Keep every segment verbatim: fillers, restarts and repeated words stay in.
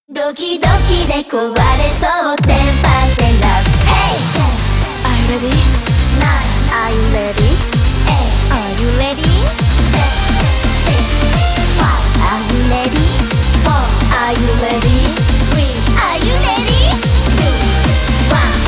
ドキドキで壊れそう せんパーセント Hey! Are you ready? nine Are you ready? eight Are you ready? seven six five Are you ready? four Are you ready? three Are you ready? two one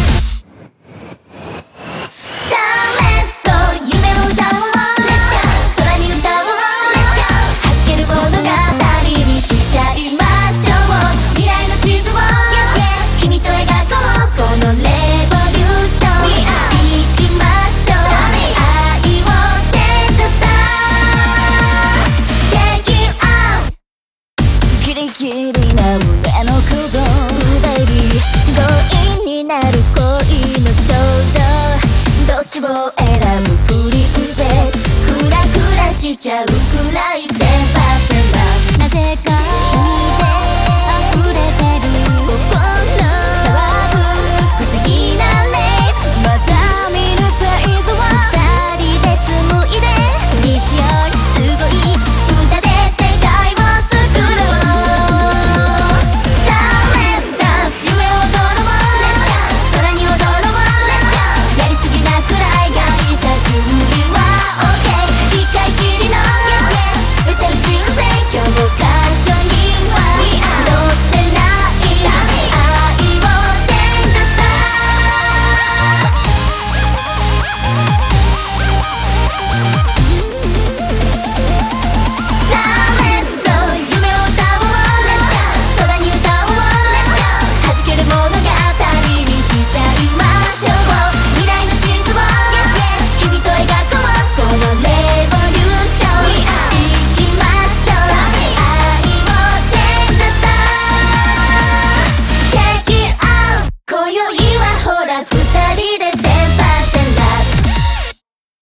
さあ Let's go 夢を歌おう Let's go 空に歌おう Let's go 弾ける物語にしちゃいましょう未来の地図を Yes yes 君と描こうこのレボリューション We are 行きましょう愛を Change the star Check it out ギリギリな